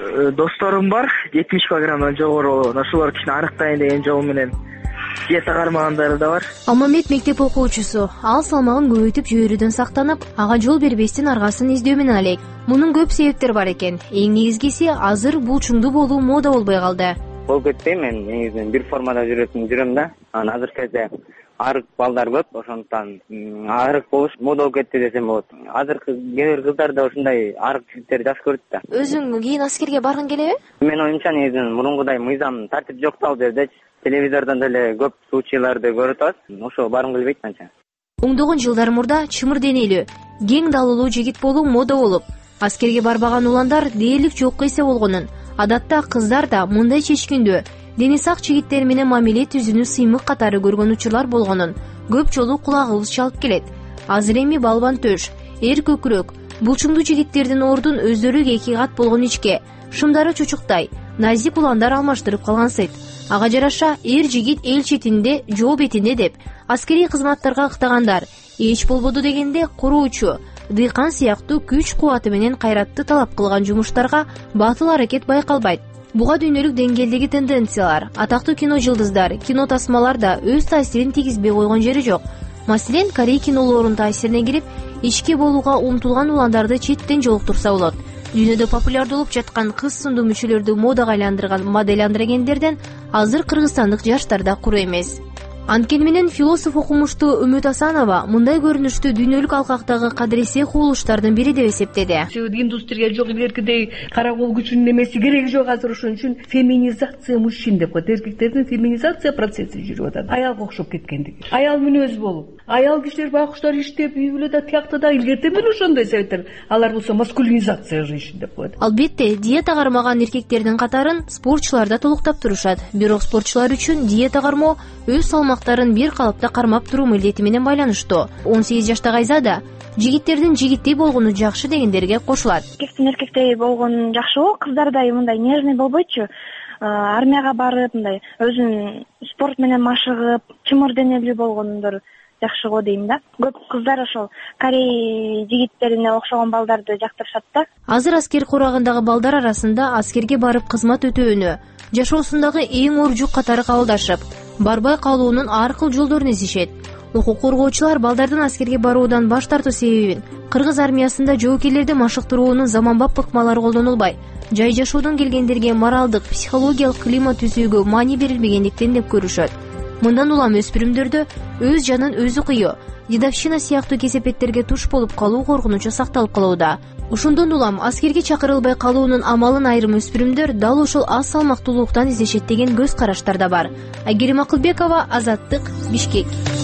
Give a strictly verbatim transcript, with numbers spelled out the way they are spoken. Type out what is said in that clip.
досторум бар, жетимиш килограммдан жогору, ошолор кичине арыктайын деген жол менен диета кармагандары да бар. Алмамет мектеп окуучусу, ал салмагын көбөйтүп жиберүүдөн сактанып, ага жол бербестин аргасын издөө менен алек. Мунун көп себептери бар экен. Эң негизгиси азыр булчуңдуу болуу мода болбой калды. Болуп кетти, мен негизинен бир формада жүрөтүн жүрөм да. Анан азыркы кезде арык балдар көп, ошондуктан арык болуш мода болуп кетти десем болот. Азыркы кээ бир кыздар да ушундай арык жигиттерди жакшы көрөт да. Өзүң кийин аскерге баргың келеби? Мен оюмча негизинен мурункудай мыйзам тартип жок да ал жердечи. Телевизордон деле көп случайларды көрүп атабыз. Ошо баргым келбейт анча. Оңдогон жылдар мурда чымыр денелүү, кең далылуу жигит болуу мода болуп, аскерге барбаган уландар дээрлик жокко эсе болгонун, адатта кыздар да мындай чечкиндүү, дени сак жигиттер менен мамиле түзүүнү сыймык катары көргөн учурлар болгонун көп жолу кулагыбыз чалып келет. Азыр эми балбан төш, эр көкүрөк, булчуңдуу жигиттердин ордун өздөрү эки кат болгон ичке, шымдары чучуктай, назик уландар алмаштырып калган сыйт. Ага жараша эр жигит эл четинде, жол бетинде деп аскерий кызматтарга ыктагандар, эч болбоду дегенде куруучу, дыйкан сыяктуу күч кубаты менен кайратты талап кылган жумуштарга батыл аракет байкалбайт. Буга дүйнөлүк деңгээлдеги тенденциялар, атактуу кино жылдыздар, кино тасмалар да өз таасирин тийгизбей койгон жери жок. Маселен, Корей кинолорунун таасирине кирип, ички болууга умтулган уландарды четтен жолуктурса болот. Дүйнөдө популярдуу болуп жаткан кыз сындуу мүчөлөрдү модага айландырган модель андрогендерден азыр кыргызстандык жаштар да куру эмес. Анткени менен философ окумуштуу Үмүт Асанова мындай көрүнүштү дүйнөлүк алкактагы кадыресе кубулуштардын бири деп эсептеди. Индустрия жок, илгеркидей кара кол күчүнүн эмеси кереги жок азыр, ошон үчүн феминизация мужчин деп коет. Эркектердин феминизация процесси жүрүп атат. Аялга окшоп кеткендиги. Аял мүнөз болуп, аял кишилер байкуштар иштеп, үй бүлө да тиякты да илгерте мен ошондой советтер. Алар болсо маскулинизация жизни деп коет. Албетте, диета кармаган эркектердин катарын спортчулар да толуктап турушат. Бирок спортчулар үчүн диета кармоо өз салмактарын бир калыпта кармап туруу милдети менен байланыштуу. он сегиз жаштагы Айзада жигиттердин жигиттей болгону жакшы дегендерге кошулат. Эркектин эркектей болгону жакшы го, кыздардай мындай нежный болбойчу. Армияга барып, мындай өзүн спорт менен машыгып, чымыр денелүү болгондор жакшы го дейм да. Көп кыздар ошол Корей жигиттерине окшогон балдарды жактырышат да. Азыр аскер курагындагы балдар арасында аскерге барып кызмат өтөөнү, жашоосундагы эң оор жүк катары кабылдашып, барбай калуунун ар кыл жолдорун изишет. Укук коргоочулар балдардын аскерге баруудан баш тартуу себебин кыргыз армиясында жоокерлерди машыктыруунун заманбап ыкмалары колдонулбай, жай жашоодон келгендерге моралдык, психологиялык климат түзүүгө маани берилбегендиктен деп көрүшөт. Мындан улам өспүрүмдөрдө өз жанын өзү кыйоо, дедовщина сыяктуу кесепеттерге туш болуп калуу коркунучу сакталып калууда. Ошондон улам аскерге чакырылбай калуунун амалын айрым өспүрүмдөр дал ошол аз салмактуулуктан издешет деген көз караштар да бар. Айгерим Акылбекова, Азаттык, Бишкек.